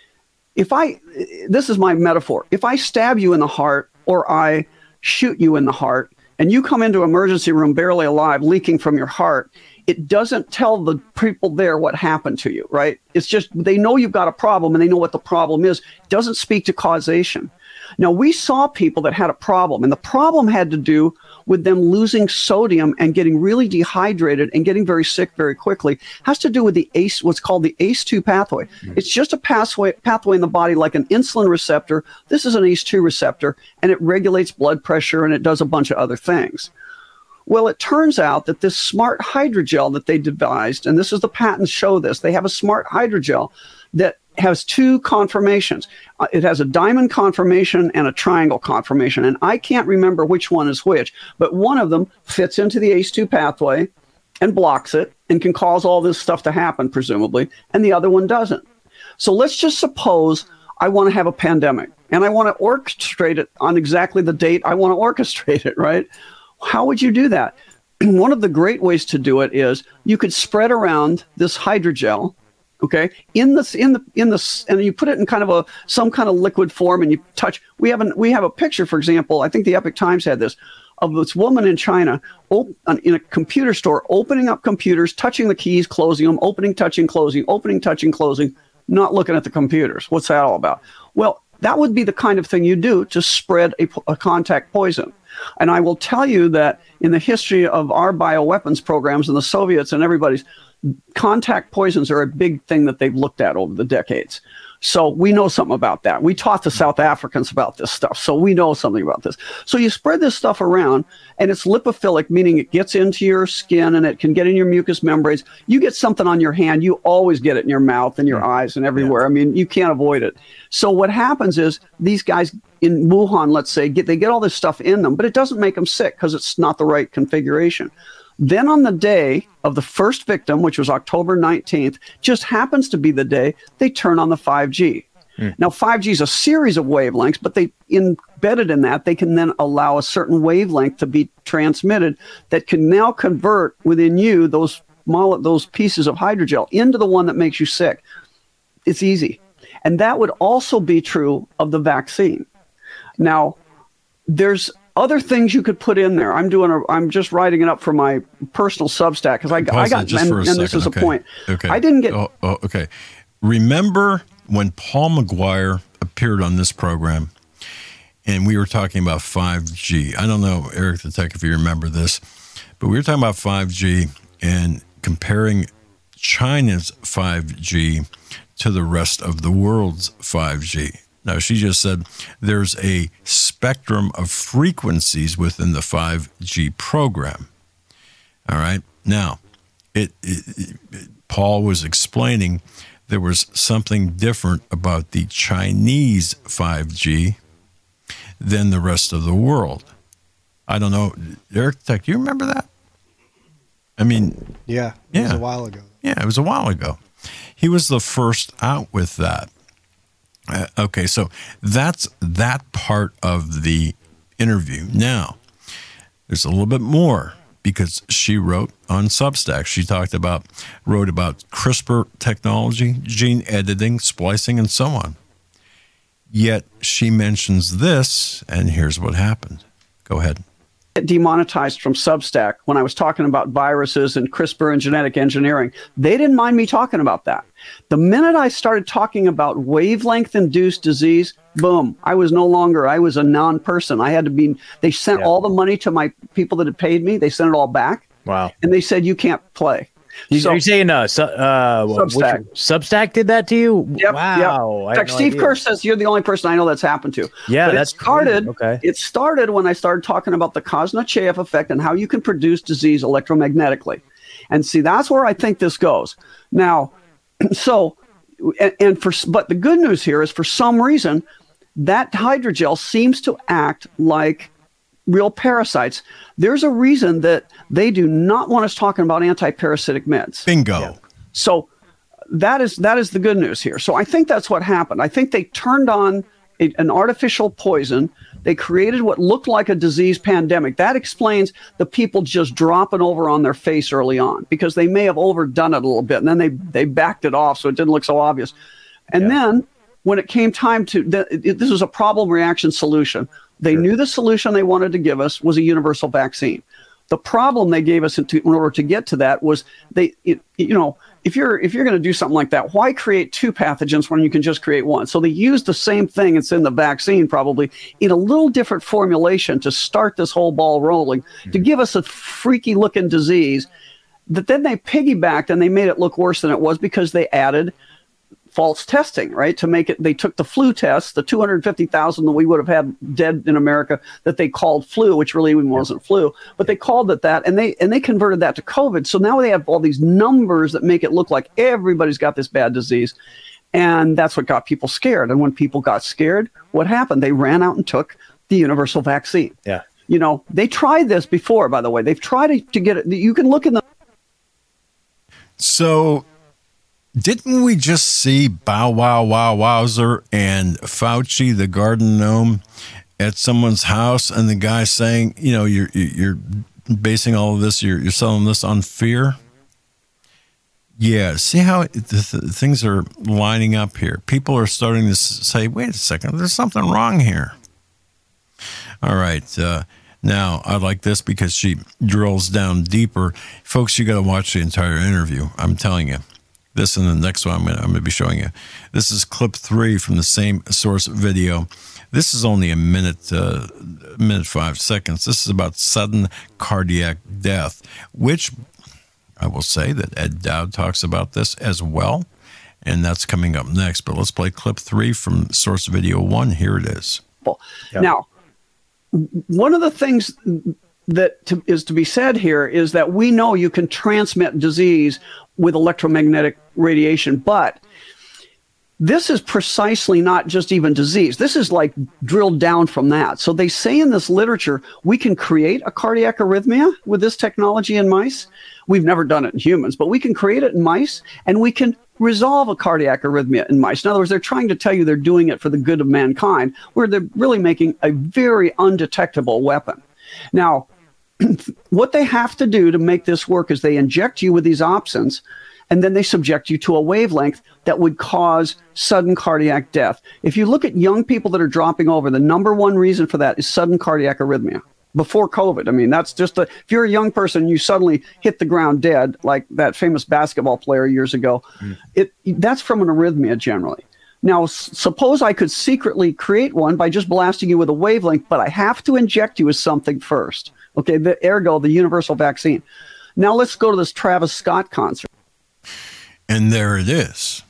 If I, this is my metaphor. If I stab you in the heart, or I shoot you in the heart, and you come into emergency room barely alive, leaking from your heart, it doesn't tell the people there what happened to you, right? It's just, they know you've got a problem and they know what the problem is. It doesn't speak to causation. Now, we saw people that had a problem, and the problem had to do with them losing sodium and getting really dehydrated and getting very sick very quickly. It has to do with the A C E, what's called the A C E two pathway. Mm-hmm. It's just a pathway, pathway in the body like an insulin receptor. This is an A C E two receptor, and it regulates blood pressure, and it does a bunch of other things. Well, it turns out that this smart hydrogel that they devised, and this is the patents show this, they have a smart hydrogel that has two conformations. Uh, it has a diamond conformation and a triangle conformation, and I can't remember which one is which, but one of them fits into the A C E two pathway and blocks it and can cause all this stuff to happen, presumably, and the other one doesn't. So let's just suppose I want to have a pandemic, and I want to orchestrate it on exactly the date I want to orchestrate it, right? How would you do that? One of the great ways to do it is you could spread around this hydrogel, okay, in this, in the, in this, and you put it in kind of a, some kind of liquid form, and you touch. We have an, we have a picture, for example. I think the Epoch Times had this, of this woman in China op- in a computer store, opening up computers, touching the keys, closing them, opening, touching, closing, opening, touching, closing, not looking at the computers. What's that all about? Well, that would be the kind of thing you do to spread a, a contact poison. And I will tell you that in the history of our bioweapons programs and the Soviets and everybody's, contact poisons are a big thing that they've looked at over the decades. So we know something about that. We taught the South Africans about this stuff, so we know something about this. So you spread this stuff around, and it's lipophilic, meaning it gets into your skin and it can get in your mucous membranes. You get something on your hand, you always get it in your mouth and your yeah. eyes and everywhere. Yeah. I mean, you can't avoid it. So what happens is these guys in Wuhan, let's say, get they get all this stuff in them, but it doesn't make them sick because it's not the right configuration. Then on the day of the first victim, which was October nineteenth, just happens to be the day they turn on the five G. Mm. Now, five G is a series of wavelengths, but they embedded in that, they can then allow a certain wavelength to be transmitted that can now convert within you those, those pieces of hydrogel into the one that makes you sick. It's easy. And that would also be true of the vaccine. Now, there's other things you could put in there. I'm doing a, I'm just writing it up for my personal Substack because I, I got, and, and this is okay. a point. Okay. I didn't get. Oh, oh, okay. Remember when Paul McGuire appeared on this program, and we were talking about five G. I don't know, Eric the Tech, if you remember this, but we were talking about five G and comparing China's five G to the rest of the world's five G. Now, she just said there's a spectrum of frequencies within the five G program. All right. Now, it, it, it Paul was explaining there was something different about the Chinese five G than the rest of the world. I don't know. Eric Tech, do you remember that? I mean, yeah, it yeah. was a while ago. Yeah, it was a while ago. He was the first out with that. Uh, okay, so that's that part of the interview. Now, there's a little bit more because she wrote on Substack. She talked about, wrote about CRISPR technology, gene editing, splicing, and so on. Yet she mentions this, and here's what happened. Go ahead. Demonetized from Substack when I was talking about viruses and CRISPR and genetic engineering. They didn't mind me talking about that. The minute I started talking about wavelength-induced disease, boom, I was no longer, I was a non-person. I had to be, they sent yeah. all the money to my people that had paid me. They sent it all back. Wow. And they said, you can't play. You, so, are you saying uh, su- uh, Substack. Which, Substack did that to you? Yep, wow. Yep. In fact, no Steve idea. Kerr says you're the only person I know that's happened to. Yeah, but that's it started. Okay. It started when I started talking about the Kazanachev effect and how you can produce disease electromagnetically. And see, that's where I think this goes. Now, so, and, and for, but the good news here is for some reason, that hydrogel seems to act like real parasites. There's a reason that they do not want us talking about anti-parasitic meds. Bingo. Yeah. So that is that is the good news here. So I think that's what happened. I think they turned on a, an artificial poison. They created what looked like a disease pandemic. That explains the people just dropping over on their face early on because they may have overdone it a little bit, and then they they backed it off so it didn't look so obvious. And yeah. then when it came time to th- it, this was a problem reaction solution. They sure. knew the solution they wanted to give us was a universal vaccine. The problem they gave us in, to, in order to get to that was they, it, you know, if you're if you're going to do something like that, why create two pathogens when you can just create one? So they used the same thing it's in the vaccine probably in a little different formulation to start this whole ball rolling, mm-hmm. to give us a freaky looking disease that then they piggybacked and they made it look worse than it was because they added false testing, right? To make it, they took the flu test, the two hundred fifty thousand that we would have had dead in America that they called flu, which really even wasn't flu, but they called it that, and they and they converted that to COVID. So now they have all these numbers that make it look like everybody's got this bad disease, and that's what got people scared. And when people got scared, what happened? They ran out and took the universal vaccine. Yeah, you know, they tried this before, by the way. They've tried to, to get it. You can look in the. So. Didn't we just see Bow Wow Wow Wowzer and Fauci, the garden gnome, at someone's house, and the guy saying, you know, you're you're basing all of this, you're you're selling this on fear? Yeah, see how it, the, the things are lining up here. People are starting to say, wait a second, there's something wrong here. All right, uh, now I like this because she drills down deeper. Folks, you got to watch the entire interview, I'm telling you. This and the next one I'm going, to, I'm going to be showing you. This is clip three from the same source video. This is only a minute, uh, minute five seconds. This is about sudden cardiac death, which I will say that Ed Dowd talks about this as well, and that's coming up next. But let's play clip three from source video one. Here it is. Yep. Now, one of the things that to, is to be said here is that we know you can transmit disease with electromagnetic radiation, but this is precisely not just even disease. This is like drilled down from that. So they say in this literature, we can create a cardiac arrhythmia with this technology in mice. We've never done it in humans, but we can create it in mice, and we can resolve a cardiac arrhythmia in mice. In other words, they're trying to tell you they're doing it for the good of mankind, where they're really making a very undetectable weapon. Now, what they have to do to make this work is they inject you with these opsins, and then they subject you to a wavelength that would cause sudden cardiac death. If you look at young people that are dropping over, the number one reason for that is sudden cardiac arrhythmia. Before COVID, I mean, that's just a, if you're a young person, you suddenly hit the ground dead, like that famous basketball player years ago, mm. it that's from an arrhythmia generally. Now, s- suppose I could secretly create one by just blasting you with a wavelength, but I have to inject you with something first. Okay, the ergo, the universal vaccine. Now let's go to this Travis Scott concert. And there it is.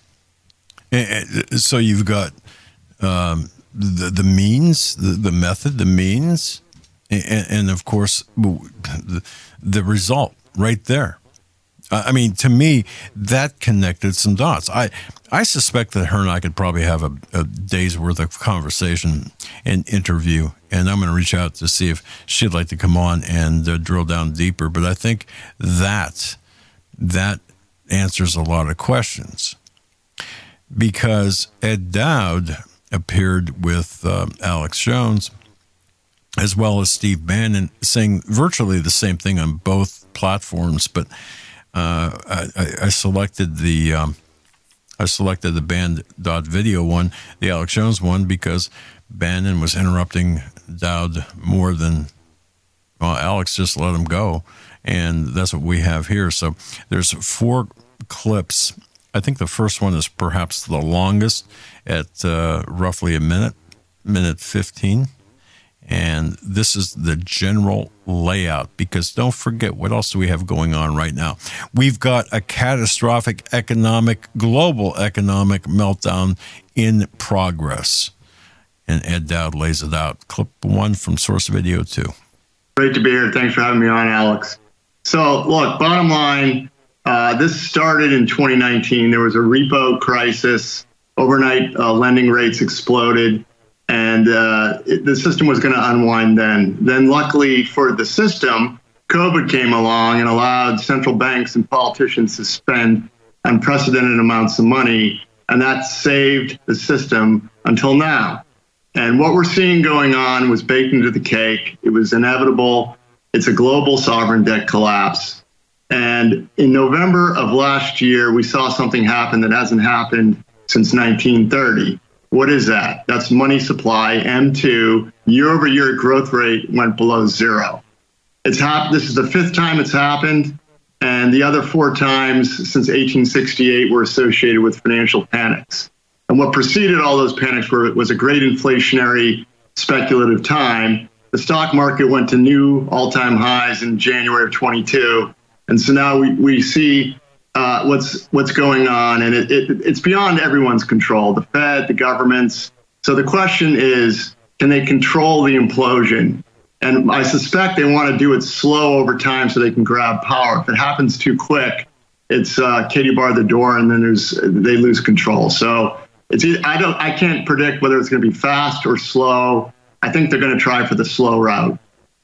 So you've got um, the the means, the, the method, the means, and, and of course the, the result right there. I mean, to me, that connected some dots. I I suspect that her and I could probably have a, a day's worth of conversation and interview, and I'm going to reach out to see if she'd like to come on and uh, drill down deeper. But I think that that answers a lot of questions, because Ed Dowd appeared with uh, Alex Jones as well as Steve Bannon, saying virtually the same thing on both platforms, but Uh, I, I selected the um, I selected the Banned dot video one, the Alex Jones one, because Bannon was interrupting Dowd more than, well, Alex just let him go, and that's what we have here. So there's four clips. I think the first one is perhaps the longest at uh, roughly a minute, minute fifteen. And this is the general layout, because don't forget, what else do we have going on right now? We've got a catastrophic economic, global economic meltdown in progress. And Ed Dowd lays it out. Clip one from Source Video two. Great to be here. Thanks for having me on, Alex. So, look, bottom line, uh, this started in twenty nineteen. There was a repo crisis. Overnight uh, lending rates exploded. And uh, it, the system was going to unwind then. Then luckily for the system, COVID came along and allowed central banks and politicians to spend unprecedented amounts of money. And that saved the system until now. And what we're seeing going on was baked into the cake. It was inevitable. It's a global sovereign debt collapse. And in November of last year, we saw something happen that hasn't happened since nineteen thirty. What is that? That's money supply, M two, year-over-year growth rate went below zero. It's hap- This is the fifth time it's happened, and the other four times since eighteen sixty-eight were associated with financial panics. And what preceded all those panics were, was a great inflationary speculative time. The stock market went to new all-time highs in January of twenty-two, and so now we, we see Uh, what's what's going on, and it, it, it's beyond everyone's control, the Fed, the governments. So the question is, can they control the implosion? And I suspect they want to do it slow over time so they can grab power. If it happens too quick, it's uh, Katie bar the door, and then there's they lose control. So it's I don't I can't predict whether it's going to be fast or slow. I think they're going to try for the slow route.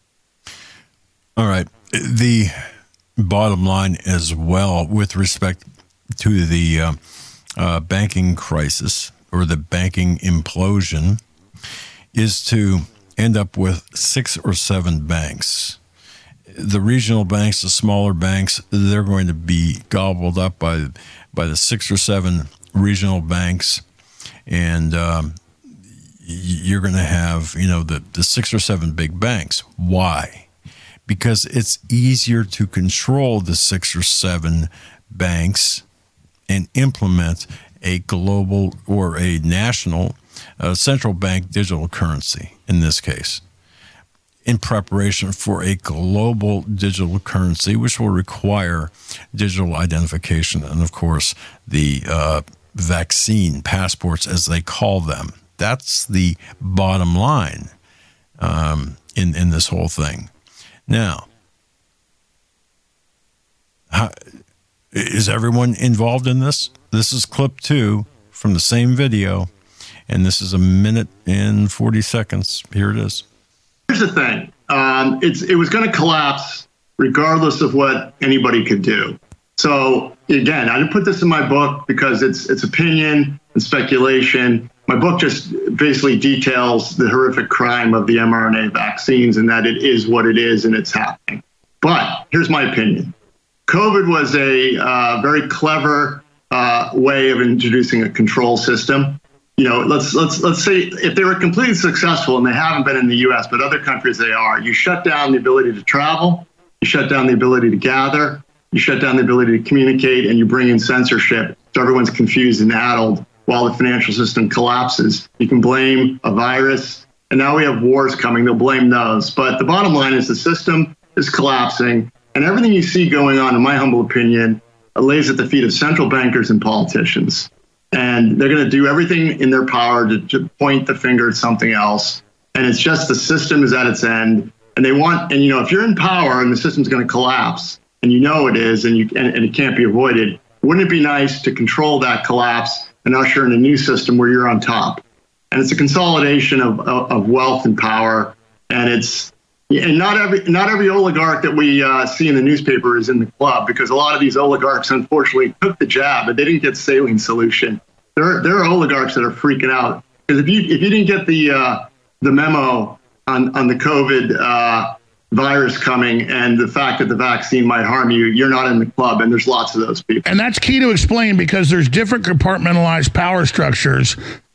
All right. The bottom line as well, with respect to the uh, uh, banking crisis or the banking implosion, is to end up with six or seven banks. The regional banks, the smaller banks, they're going to be gobbled up by by the six or seven regional banks, and um, you're going to have, you know, the, the six or seven big banks. Why? Because it's easier to control the six or seven banks and implement a global or a national uh, central bank digital currency, in this case, in preparation for a global digital currency, which will require digital identification and, of course, the uh, vaccine passports, as they call them. That's the bottom line um, in, in this whole thing. Now, how, is everyone involved in this? This is clip two from the same video, and this is a minute and forty seconds. Here it is. Here's the thing. Um, it's it was going to collapse regardless of what anybody could do. So again, I didn't put this in my book because it's it's opinion and speculation. My book just basically details the horrific crime of the mRNA vaccines and that it is what it is and it's happening. But here's my opinion. COVID was a uh, very clever uh, way of introducing a control system. You know, let's let's let's say if they were completely successful, and they haven't been in the U S, but other countries they are, you shut down the ability to travel, you shut down the ability to gather, you shut down the ability to communicate, and you bring in censorship so everyone's confused and addled while the financial system collapses. You can blame a virus, and now we have wars coming. They'll blame those. But the bottom line is the system is collapsing, and everything you see going on, in my humble opinion, lays at the feet of central bankers and politicians. And they're going to do everything in their power to, to point the finger at something else. And it's just the system is at its end. And they want, and you know, if you're in power and the system's going to collapse, and you know it is, and you and, and it can't be avoided, wouldn't it be nice to control that collapse and usher in a new system where you're on top? And it's a consolidation of of, of wealth and power. And it's and not every not every oligarch that we uh, see in the newspaper is in the club, because a lot of these oligarchs unfortunately took the jab, but they didn't get saline solution. There there are oligarchs that are freaking out because if you if you didn't get the uh, the memo on on the COVID uh, virus coming and the fact that the vaccine might harm you, you're not in the club, and there's lots of those people. And that's key to explain, because there's different compartmentalized power structures.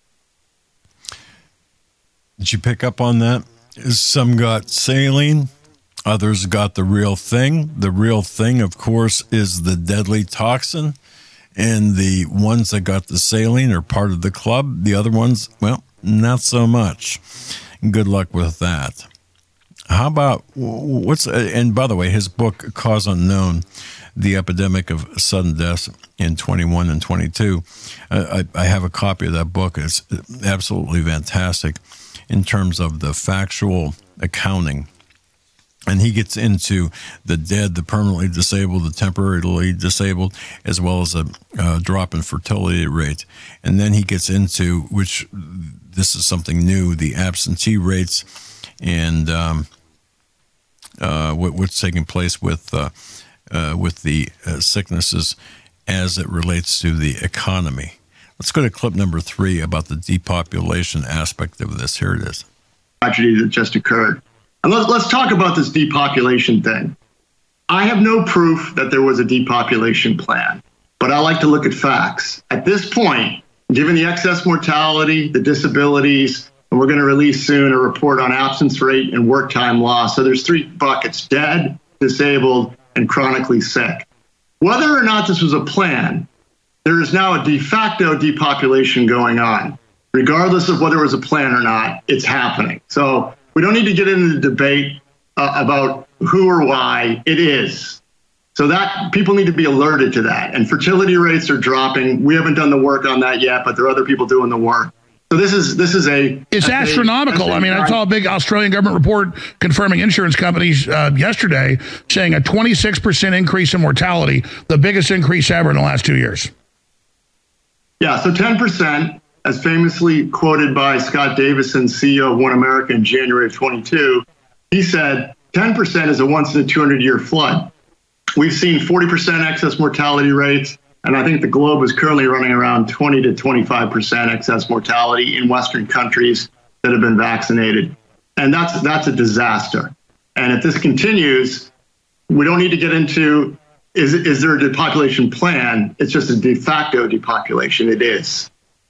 Did you pick up on that? Some got saline, others got the real thing. The real thing, of course, is the deadly toxin, and the ones that got the saline are part of the club. The other ones, well, not so much. Good luck with that. How about what's, and by the way, his book, Cause Unknown, The Epidemic of Sudden Deaths in twenty-one and twenty-two. I, I have a copy of that book. It's absolutely fantastic in terms of the factual accounting. And he gets into the dead, the permanently disabled, the temporarily disabled, as well as a, a drop in fertility rate. And then he gets into, which this is something new, the absentee rates and um, uh, what, what's taking place with uh, uh, with the uh, sicknesses as it relates to the economy. Let's go to clip number three about the depopulation aspect of this. Here it is. Tragedy that just occurred. And let's, let's talk about this depopulation thing. I have no proof that there was a depopulation plan, but I like to look at facts. At this point, given the excess mortality, the disabilities, and we're going to release soon a report on absence rate and work time loss. So there's three buckets: dead, disabled, and chronically sick. Whether or not this was a plan, there is now a de facto depopulation going on. Regardless of whether it was a plan or not, it's happening. So we don't need to get into the debate uh, about who or why. It is. So that people need to be alerted to that. And fertility rates are dropping. We haven't done the work on that yet, but there are other people doing the work. So this is this is a it's astronomical. A, I mean, I saw a big Australian government report confirming insurance companies uh, yesterday saying a twenty-six percent increase in mortality, the biggest increase ever in the last two years. Yeah, so ten percent, as famously quoted by Scott Davison, C E O of One America in January of twenty-two, he said ten percent is a once in a two hundred year flood. We've seen forty percent excess mortality rates, and I think the globe is currently running around twenty to twenty-five percent excess mortality in Western countries that have been vaccinated. And that's that's a disaster. And if this continues, we don't need to get into, is, is there a depopulation plan? It's just a de facto depopulation. It is.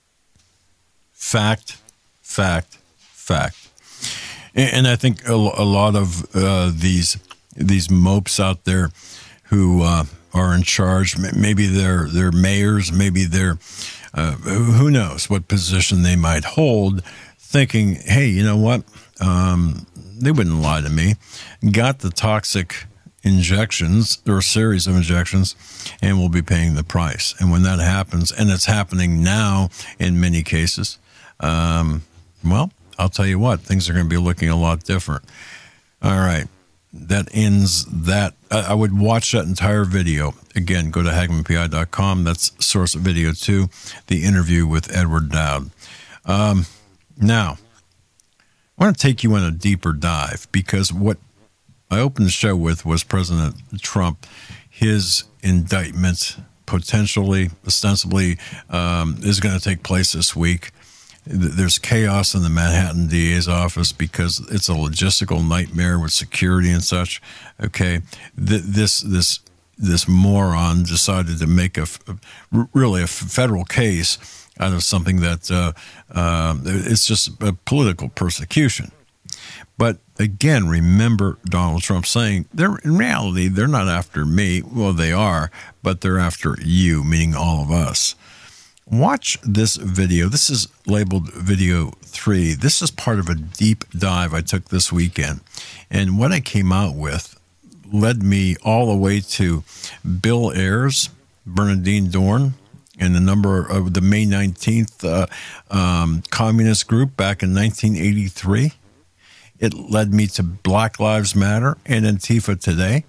Fact, fact, fact. And, and I think a, a lot of uh, these these mopes out there who uh, are in charge, maybe they're they're mayors, maybe they're uh, who knows what position they might hold, thinking, hey, you know what? Um, they wouldn't lie to me. Got the toxic injections or a series of injections, and we'll be paying the price. And when that happens, and it's happening now in many cases, um, well, I'll tell you what, things are going to be looking a lot different. All right. That ends that. I would watch that entire video. Again, go to Hagmann P I dot com. That's source video two, the interview with Edward Dowd. Um, now, I want to take you on a deeper dive, because what I opened the show with was President Trump, his indictment potentially, ostensibly, um, is going to take place this week. There's chaos in the Manhattan D A's office because it's a logistical nightmare with security and such. Okay, this this this moron decided to make a really a federal case out of something that uh, uh, it's just a political persecution. But again, remember Donald Trump saying, "They're in reality they're not after me. Well, they are, but they're after you," meaning all of us. watch this video. This is labeled video three. This is part of a deep dive I took this weekend. And what I came out with led me all the way to Bill Ayers, Bernardine Dohrn, and the number of the May nineteenth uh, um, communist group back in nineteen eighty-three. It led me to Black Lives Matter and Antifa today.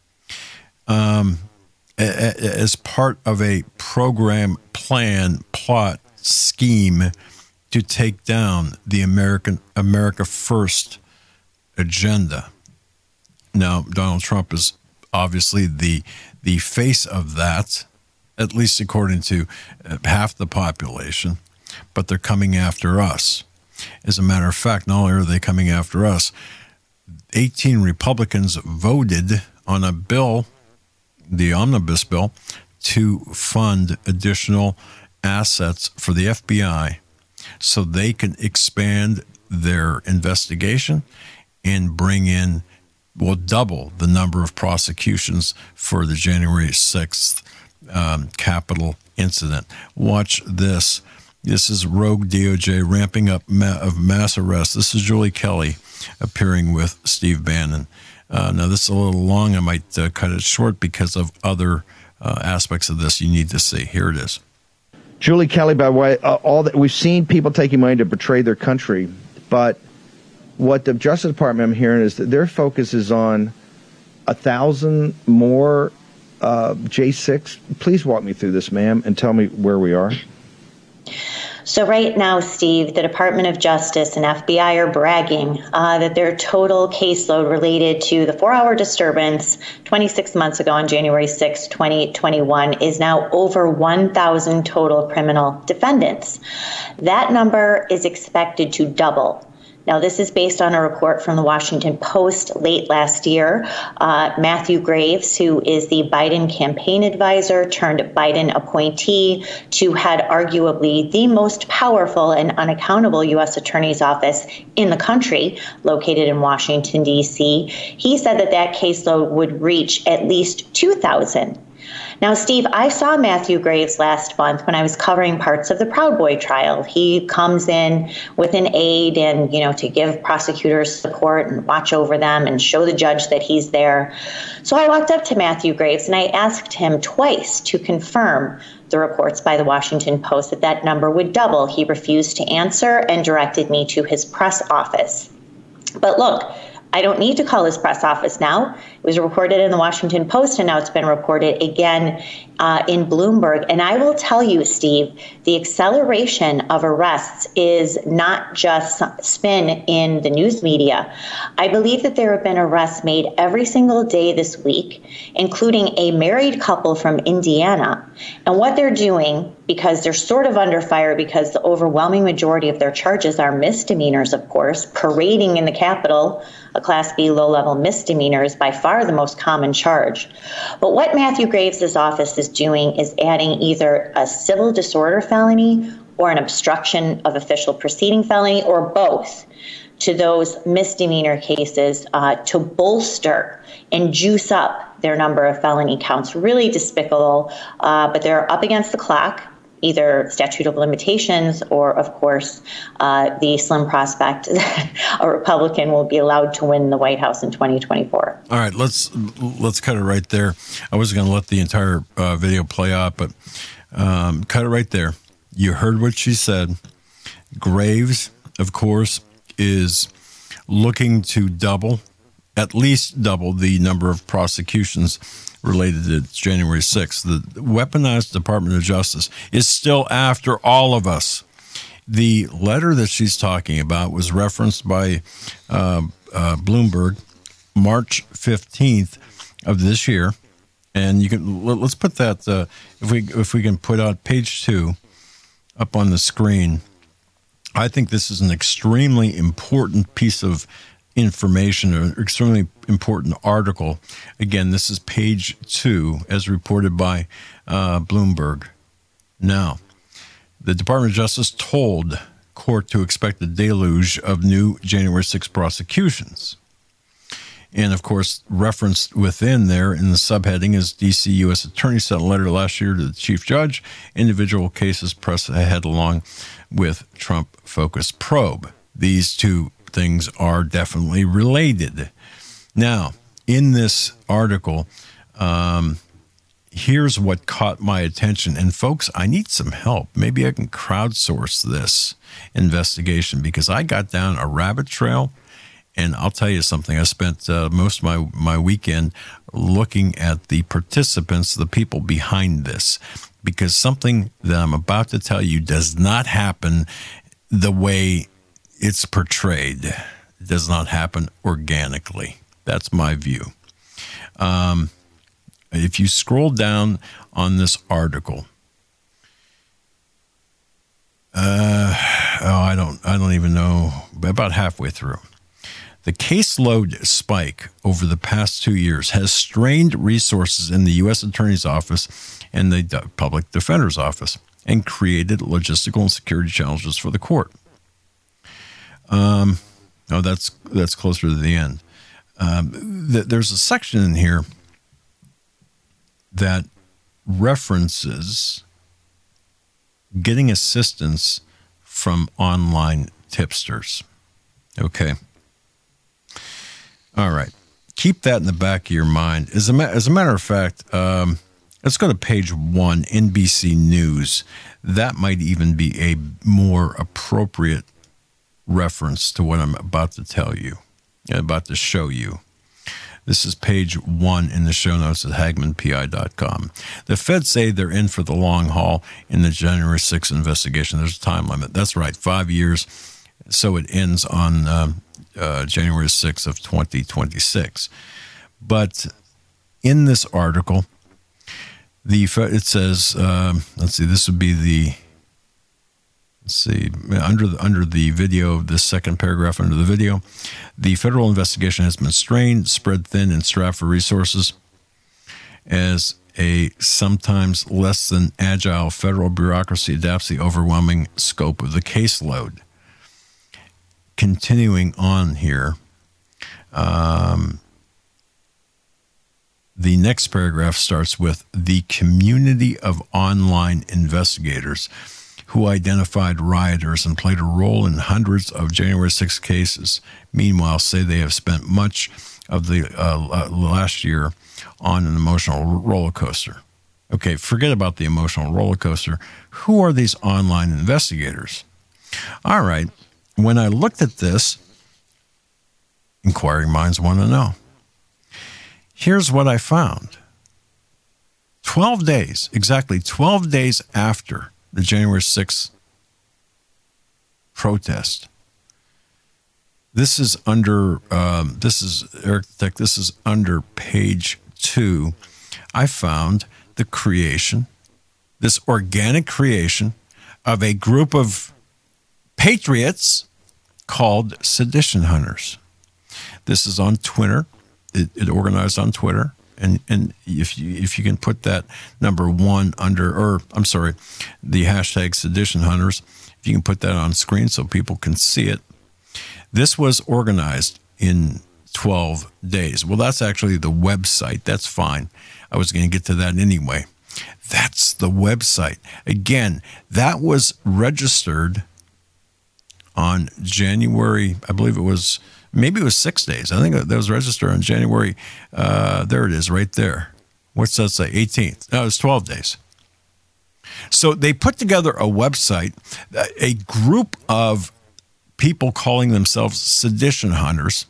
Um, as part of a program, plan, plot, scheme to take down the American America First agenda. Now, Donald Trump is obviously the the face of that, at least according to half the population, but they're coming after us. As a matter of fact, not only are they coming after us, eighteen Republicans voted on a bill, the omnibus bill, to fund additional assets for the F B I so they can expand their investigation and bring in, well, double the number of prosecutions for the January sixth um, Capitol incident. Watch this. This is rogue D O J ramping up ma- of mass arrests. This is Julie Kelly appearing with Steve Bannon. Uh, now, this is a little long. I might uh, cut it short because of other uh, aspects of this you need to see. Here it is. Julie Kelly, by the way, uh, all that we've seen people taking money to betray their country, but what the Justice Department I'm hearing is that their focus is on a thousand more uh, J six. Please walk me through this, ma'am, and tell me where we are. So right now, Steve, the Department of Justice and F B I are bragging uh, that their total caseload related to the four-hour disturbance twenty-six months ago on January sixth, twenty twenty-one is now over one thousand total criminal defendants. That number is expected to double. Now, this is based on a report from the Washington Post late last year. Uh, Matthew Graves, who is the Biden campaign advisor turned Biden appointee to head arguably the most powerful and unaccountable U S attorney's office in the country, located in Washington, D C, he said that that caseload would reach at least two thousand. Now, Steve, I saw Matthew Graves last month when I was covering parts of the Proud Boy trial. He comes in with an aide and, you know, to give prosecutors support and watch over them and show the judge that he's there. So I walked up to Matthew Graves and I asked him twice to confirm the reports by the Washington Post that that number would double. He refused to answer and directed me to his press office. But look, I don't need to call his press office now. It was reported in the Washington Post, and now it's been reported again uh, in Bloomberg. And I will tell you, Steve, the acceleration of arrests is not just spin in the news media. I believe that there have been arrests made every single day this week, including a married couple from Indiana. And what they're doing, because they're sort of under fire because the overwhelming majority of their charges are misdemeanors, of course, parading in the Capitol, a Class B low-level misdemeanor is by far the most common charge. But what Matthew Graves' office is doing is adding either a civil disorder felony or an obstruction of official proceeding felony, or both, to those misdemeanor cases uh, to bolster and juice up their number of felony counts. Really despicable, uh, but they're up against the clock. Either statute of limitations or, of course, uh, the slim prospect that a Republican will be allowed to win the White House in twenty twenty-four. All right, let's let's cut it right there. I was going to let the entire uh, video play out, but um, cut it right there. You heard what she said. Graves, of course, is looking to double, at least double the number of prosecutions related to January sixth. The weaponized Department of Justice is still after all of us. The letter that she's talking about was referenced by uh, uh, Bloomberg March fifteenth of this year. And you can let's put that, uh, if we if we can put out page two up on the screen. I think this is an extremely important piece of information, or extremely important article. Again, this is page two, as reported by uh, Bloomberg. Now, the Department of Justice told court to expect a deluge of new January sixth prosecutions. And, of course, referenced within there in the subheading is D C U S Attorney sent a letter last year to the Chief Judge. Individual cases press ahead along with Trump-focused probe. These two things are definitely related. Now, in this article, um, here's what caught my attention. And, folks, I need some help. Maybe I can crowdsource this investigation because I got down a rabbit trail. And I'll tell you something, I spent uh, most of my, my weekend looking at the participants, the people behind this, because something that I'm about to tell you does not happen the way it's portrayed. It does not happen organically. That's my view. Um, if you scroll down on this article, uh, oh, I don't, I don't even know, about halfway through. The caseload spike over the past two years has strained resources in the U S Attorney's Office and the Public Defender's Office and created logistical and security challenges for the court. Um, oh, that's that's closer to the end. Um, th- there's a section in here that references getting assistance from online tipsters. Okay. All right. Keep that in the back of your mind. As a, ma- as a matter of fact, um, let's go to page one, N B C News. That might even be a more appropriate reference to what I'm about to tell you, about to show you. This is page one in the show notes at Hagmann P I dot com. The feds say they're in for the long haul in the January sixth investigation. There's a time limit. That's right, five years. So it ends on um, uh, January sixth of twenty twenty-six. But in this article, the it says, um, let's see, this would be the, let's see, under the, under the video, this second paragraph under the video, the federal investigation has been strained, spread thin, and strapped for resources as a sometimes less than agile federal bureaucracy adapts the overwhelming scope of the caseload. Continuing on here, um, the next paragraph starts with the community of online investigators who identified rioters and played a role in hundreds of January sixth cases, meanwhile, say they have spent much of the uh, last year on an emotional roller coaster. Okay, forget about the emotional roller coaster. Who are these online investigators? All right, when I looked at this, inquiring minds want to know. Here's what I found. twelve days, exactly twelve days after the January sixth protest. This is under, um, this is, Eric Tech, this is under page two. I found the creation, this organic creation of a group of patriots called Sedition Hunters. This is on Twitter. It, it organized on Twitter. And and if you if you can put that number one under, or I'm sorry, the hashtag Sedition Hunters, if you can put that on screen so people can see it. This was organized in twelve days. Well, that's actually the website. That's fine. I was going to get to that anyway. That's the website. Again, that was registered on January, I believe it was, maybe it was six days. I think that was registered on January. Uh, there it is right there. What's that say? eighteenth. No, it was twelve days. So they put together a website, a group of people calling themselves Sedition Hunters,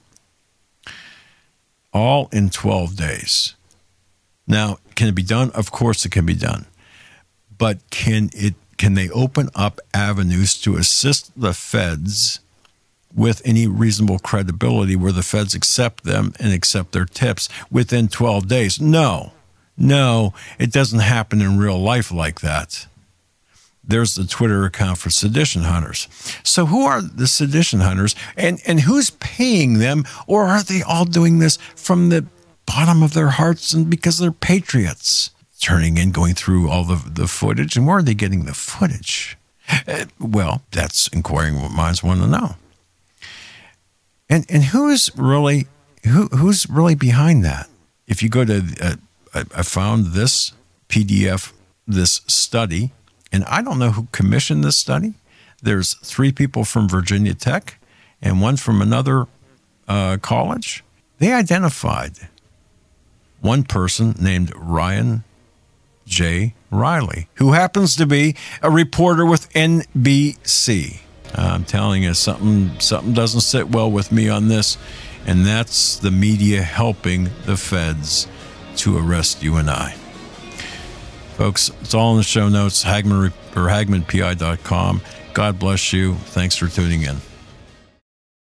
all in twelve days. Now, can it be done? Of course it can be done. But can it? Can they open up avenues to assist the feds with any reasonable credibility where the feds accept them and accept their tips within twelve days? No, no, it doesn't happen in real life like that. There's the Twitter account for Sedition Hunters. So who are the Sedition Hunters, and, and who's paying them? Or are they all doing this from the bottom of their hearts and because they're patriots? Turning in, going through all the, the footage. And where are they getting the footage? Uh, well, that's inquiring what minds want to know. And and who is really who who's really behind that? If you go to, uh, I, I found this P D F, this study, and I don't know who commissioned this study. There's three people from Virginia Tech and one from another uh, college. They identified one person named Ryan J. Riley, who happens to be a reporter with N B C. I'm telling you, something something doesn't sit well with me on this, and that's the media helping the feds to arrest you and I. Folks, it's all in the show notes, Hagmann or Hagmann P I dot com. God bless you. Thanks for tuning in.